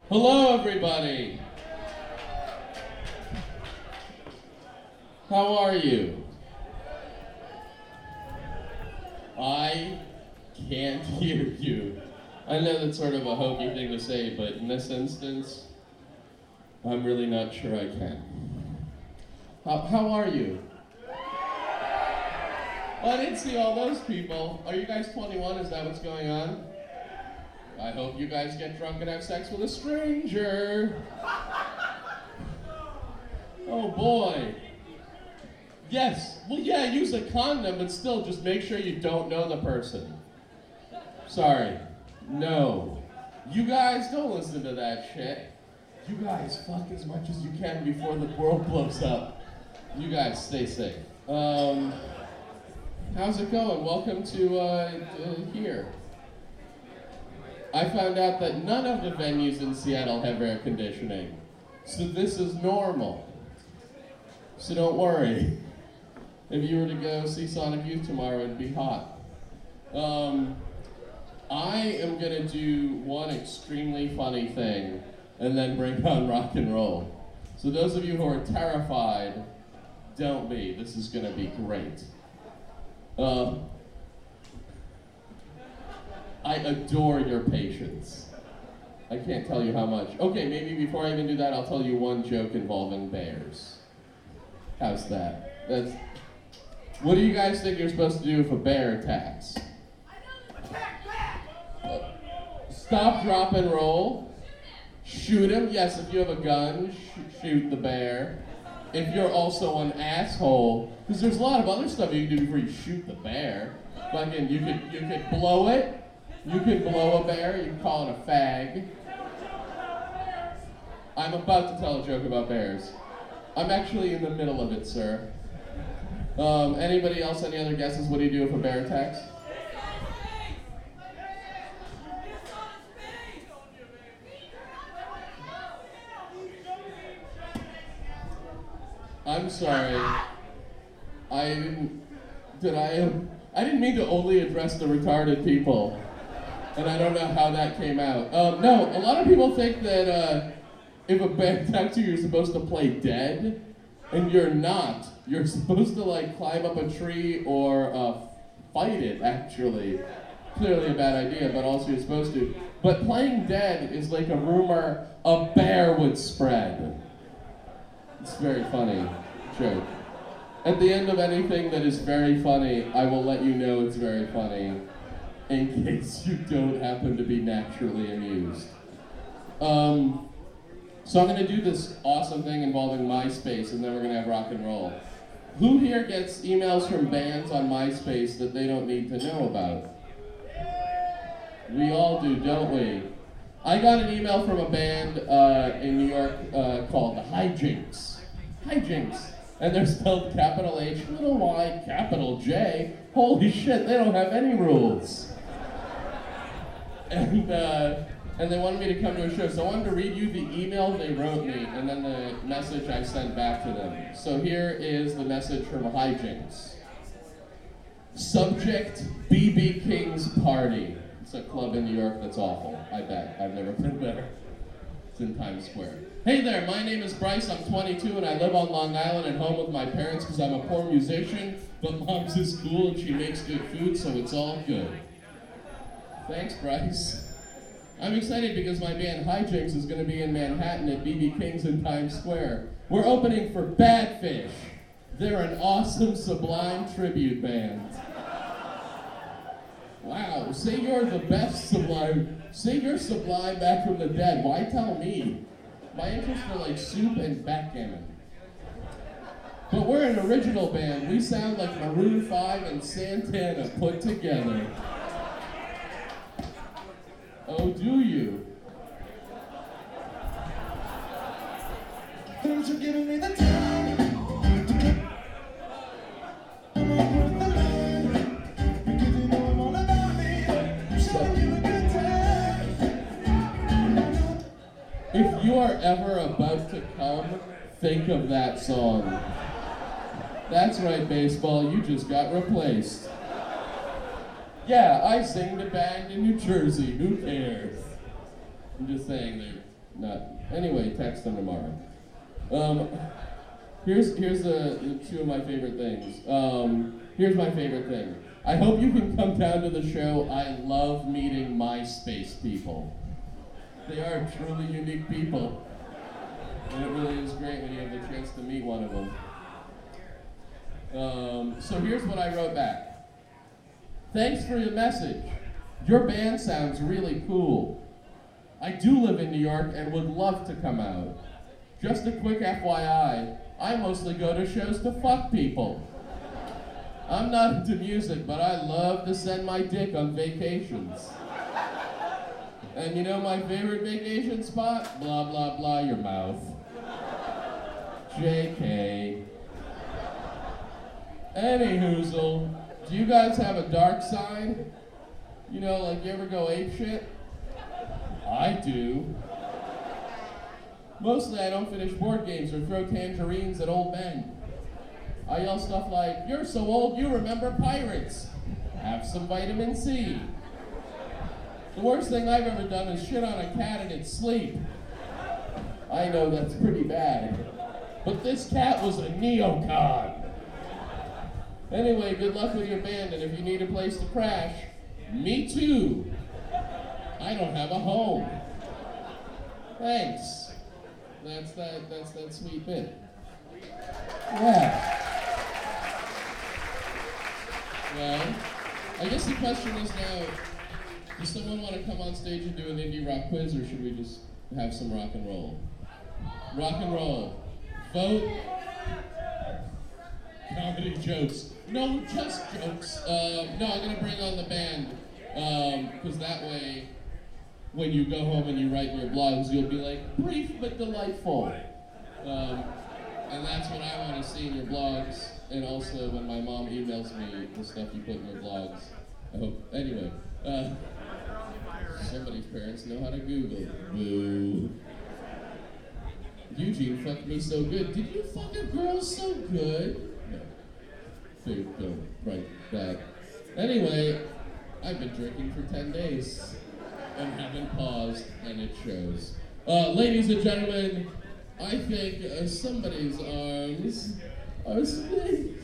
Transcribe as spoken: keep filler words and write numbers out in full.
Hello, everybody. How are you? I can't hear you. I know that's sort of a hokey thing to say, but in this instance, I'm really not sure I can. How, how are you? Oh, I didn't see all those people. Are you guys twenty-one? Is that what's going on? I hope you guys get drunk and have sex with a stranger. Oh boy. Yes, well yeah, use a condom, but still just make sure you don't know the person. Sorry, no. You guys don't listen to that shit. You guys fuck as much as you can before the world blows up. You guys stay safe. Um, how's it going? Welcome to uh, uh, here. I found out that none of the venues in Seattle have air conditioning. So this is normal. So don't worry. If you were to go see Sonic Youth tomorrow, it'd be hot. Um, I am gonna do one extremely funny thing and then bring on rock and roll. So those of you who are terrified, don't be. This is gonna be great. Um, I adore your patience. I can't tell you how much. Okay, maybe before I even do that, I'll tell you one joke involving bears. How's that? That's. What do you guys think you're supposed to do if a bear attacks? Uh, stop, drop, and roll. Shoot him. Yes, if you have a gun, sh- shoot the bear. If you're also an asshole, because there's a lot of other stuff you can do before you shoot the bear. Fucking, you could you could blow it. You could blow a bear, you can call it a fag. I'm about to tell a joke about bears. I'm actually in the middle of it, sir. Um, anybody else, any other guesses? What do you do if a bear attacks? I'm sorry. I didn't, did I, I didn't mean to only address the retarded people. And I don't know how that came out. Um, no, a lot of people think that uh, if a bear attacks you, you're supposed to play dead, and you're not. You're supposed to like climb up a tree or uh, fight it, actually. Clearly a bad idea, but also you're supposed to. But playing dead is like a rumor a bear would spread. It's very funny joke. At the end of anything that is very funny, I will let you know it's very funny, in case you don't happen to be naturally amused. Um, so I'm going to do this awesome thing involving MySpace, and then we're going to have rock and roll. Who here gets emails from bands on MySpace that they don't need to know about? We all do, don't we? I got an email from a band uh, in New York uh, called the Hijinks. Hijinks. And they're spelled capital H, little y, capital J. Holy shit, they don't have any rules. And uh, and they wanted me to come to a show, so I wanted to read you the email they wrote me and then the message I sent back to them. So here is the message from Hijinks. Subject, B B King's Party. It's a club in New York that's awful, I bet. I've never been there. It's in Times Square. Hey there, my name is Bryce, I'm twenty-two, and I live on Long Island at home with my parents because I'm a poor musician, but mom's is cool and she makes good food, so it's all good. Thanks, Bryce. I'm excited because my band Hijinks is going to be in Manhattan at B B King's in Times Square. We're opening for Badfish. They're an awesome Sublime tribute band. Wow, say you're the best Sublime. Say you're Sublime back from the dead. Why tell me? My interests are like soup and backgammon. But we're an original band. We sound like Maroon five and Santana put together. Oh, do you? Thanks for giving me the time. If you are ever about to come, think of that song. That's right, baseball, you just got replaced. Yeah, I sing the band in New Jersey, who cares? I'm just saying, they're not. Anyway, text them tomorrow. Um, here's here's the, the two of my favorite things. Um, here's my favorite thing. I hope you can come down to the show. I love meeting MySpace people. They are truly unique people. And it really is great when you have the chance to meet one of them. Um, so here's what I wrote back. Thanks for your message. Your band sounds really cool. I do live in New York and would love to come out. Just a quick F Y I, I mostly go to shows to fuck people. I'm not into music, but I love to send my dick on vacations. And you know my favorite vacation spot? Blah, blah, blah, your mouth. J K. Any hoozle, do you guys have a dark side? You know, like you ever go ape shit? I do. Mostly I don't finish board games or throw tangerines at old men. I yell stuff like, you're so old you remember pirates. Have some vitamin C. The worst thing I've ever done is shit on a cat in its sleep. I know that's pretty bad. But this cat was a neocon. Anyway, good luck with your band, and if you need a place to crash, me too. I don't have a home. Thanks. That's that, that's that sweet bit. Yeah. Well, I guess the question is now, does someone want to come on stage and do an indie rock quiz, or should we just have some rock and roll? Rock and roll. Vote. Comedy jokes. No, just jokes. Um, no, I'm going to bring on the band, because um, that way, when you go home and you write your blogs, you'll be like, brief but delightful. Um, and that's what I want to see in your blogs, and also when my mom emails me the stuff you put in your blogs. I hope. Anyway, uh, somebody's parents know how to Google. Boo. Eugene fucked me so good. Did you fuck a girl so good? No. Dude, don't write that. Anyway, I've been drinking for ten days and haven't paused, and it shows. Uh, ladies and gentlemen, I think uh, somebody's arms are swinging.